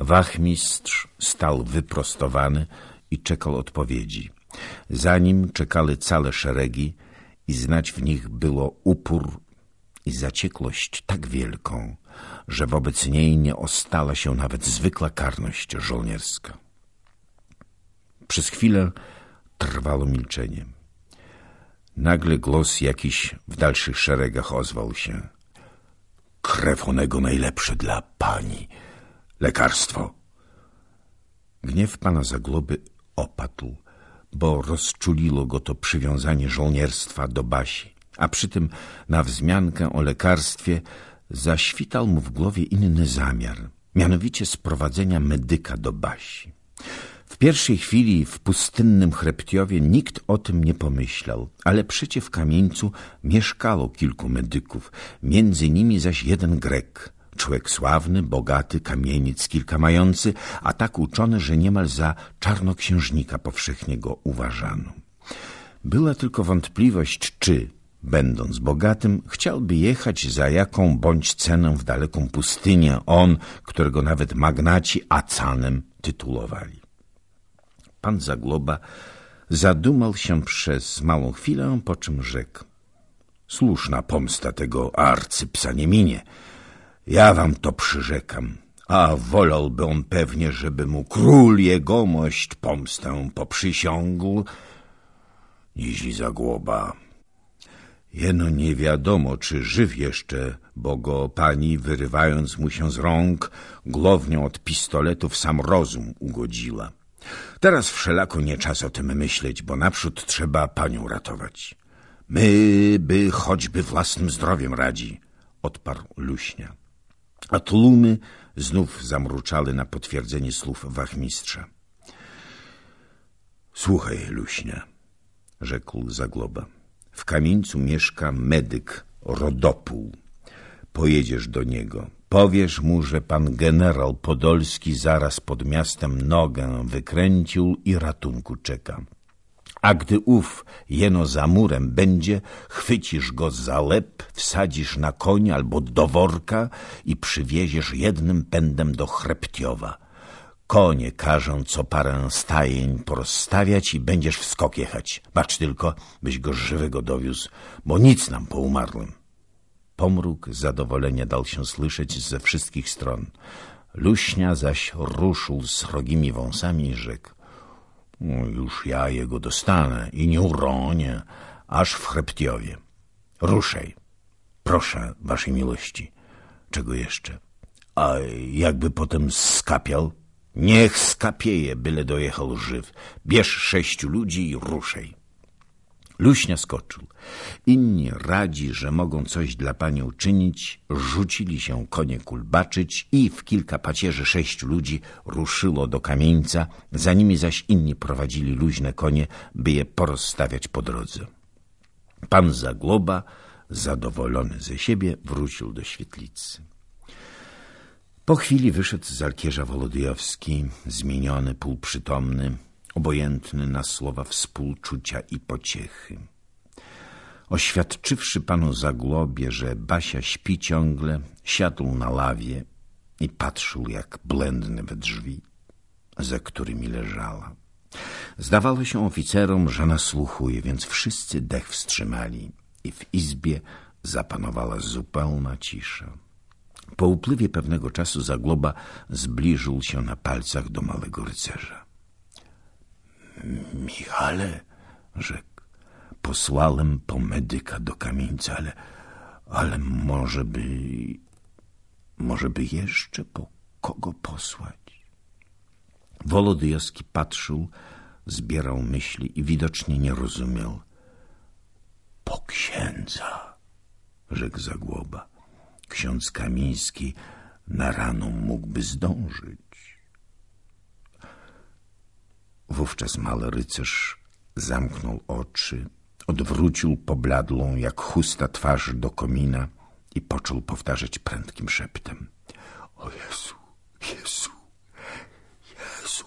Wachmistrz stał wyprostowany i czekał odpowiedzi. Za nim czekały całe szeregi i znać w nich było upór i zaciekłość tak wielką, że wobec niej nie ostała się nawet zwykła karność żołnierska. Przez chwilę trwało milczenie. Nagle głos jakiś w dalszych szeregach ozwał się. Krew onego najlepsze dla pani. Lekarstwo. Gniew pana Zagloby opadł, bo rozczuliło go to przywiązanie żołnierstwa do Basi, a przy tym na wzmiankę o lekarstwie zaświtał mu w głowie inny zamiar, mianowicie sprowadzenia medyka do Basi. W pierwszej chwili w pustynnym Chreptiowie nikt o tym nie pomyślał, ale przecie w kamieńcu mieszkało kilku medyków, między nimi zaś jeden Grek, człowiek sławny, bogaty, kamieniec kilka mający, a tak uczony, że niemal za czarnoksiężnika powszechnie go uważano. Była tylko wątpliwość, czy, będąc bogatym, chciałby jechać za jaką bądź cenę w daleką pustynię, on, którego nawet magnaci Acanem tytułowali. Pan Zagloba zadumał się przez małą chwilę, po czym rzekł. Słuszna pomsta tego arcypsa nie minie. Ja wam to przyrzekam, a wolałby on pewnie, żeby mu król jegomość pomstę poprzysiągł, niźli Zagloba. Jeno nie wiadomo, czy żyw jeszcze, bo go pani, wyrywając mu się z rąk, głownią od pistoletu w sam rozum ugodziła. Teraz wszelako nie czas o tym myśleć, bo naprzód trzeba panią ratować. My by choćby własnym zdrowiem radzi, odparł Luśnia. A tłumy znów zamruczały na potwierdzenie słów wachmistrza. Słuchaj, Luśnia, rzekł Zagloba. W kamieńcu mieszka medyk Rodopół. Pojedziesz do niego. Powiesz mu, że pan generał Podolski zaraz pod miastem nogę wykręcił i ratunku czeka. A gdy ów jeno za murem będzie, chwycisz go za łeb, wsadzisz na konia albo do worka i przywieziesz jednym pędem do Chreptiowa. Konie każą co parę stajeń porozstawiać i będziesz w skok jechać. Bacz tylko, byś go żywego dowiózł, bo nic nam po umarłym. Pomruk zadowolenia dał się słyszeć ze wszystkich stron. Luśnia zaś ruszył srogimi wąsami i rzekł. Już ja jego dostanę i nie uronię, aż w Chreptiowie. Ruszaj, proszę waszej miłości. Czego jeszcze? A jakby potem skapiał? Niech skapieje, byle dojechał żyw. Bierz 6 ludzi i ruszaj. Luśnia skoczył. Inni, radzi, że mogą coś dla pani uczynić, rzucili się konie kulbaczyć i w kilka pacierzy 6 ludzi ruszyło do kamieńca, za nimi zaś inni prowadzili luźne konie, by je porozstawiać po drodze. Pan Zagloba, zadowolony ze siebie, wrócił do świetlicy. Po chwili wyszedł z Alkierza Wolodyjowski, zmieniony, półprzytomny, obojętny na słowa współczucia i pociechy. Oświadczywszy panu Zaglobie, że Basia śpi ciągle, siadł na lawie i patrzył jak blędny we drzwi, za którymi leżała. Zdawało się oficerom, że nasłuchuje, więc wszyscy dech wstrzymali i w izbie zapanowała zupełna cisza. Po upływie pewnego czasu Zagloba zbliżył się na palcach do małego rycerza. Michale, rzekł, posłałem po medyka do kamieńca, ale może by jeszcze po kogo posłać? Wolodyjowski patrzył, zbierał myśli i widocznie nie rozumiał. Po księdza, rzekł Zagloba. Ksiądz Kamiński na rano mógłby zdążyć. Wówczas mały rycerz zamknął oczy, odwrócił pobladłą jak chusta twarz do komina i począł powtarzać prędkim szeptem. O Jezu, Jezu, Jezu.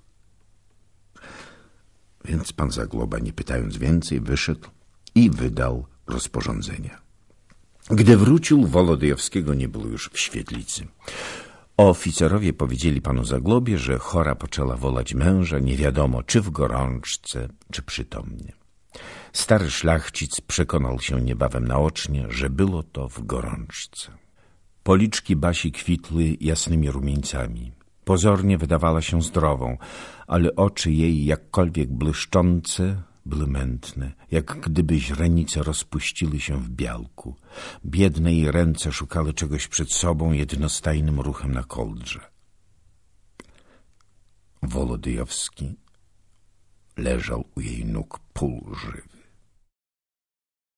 Więc pan Zagloba, nie pytając więcej, wyszedł i wydał rozporządzenia. Gdy wrócił, Wolodyjowskiego nie było już w świetlicy. Oficerowie powiedzieli panu Zaglobie, że chora poczęła wolać męża, nie wiadomo czy w gorączce, czy przytomnie. Stary szlachcic przekonał się niebawem naocznie, że było to w gorączce. Policzki Basi kwitły jasnymi rumieńcami. Pozornie wydawała się zdrową, ale oczy jej, jakkolwiek błyszczące, były mętne, jak gdyby źrenice rozpuściły się w białku. Biedne jej ręce szukały czegoś przed sobą jednostajnym ruchem na kołdrze. Wolodyjowski leżał u jej nóg półżywy.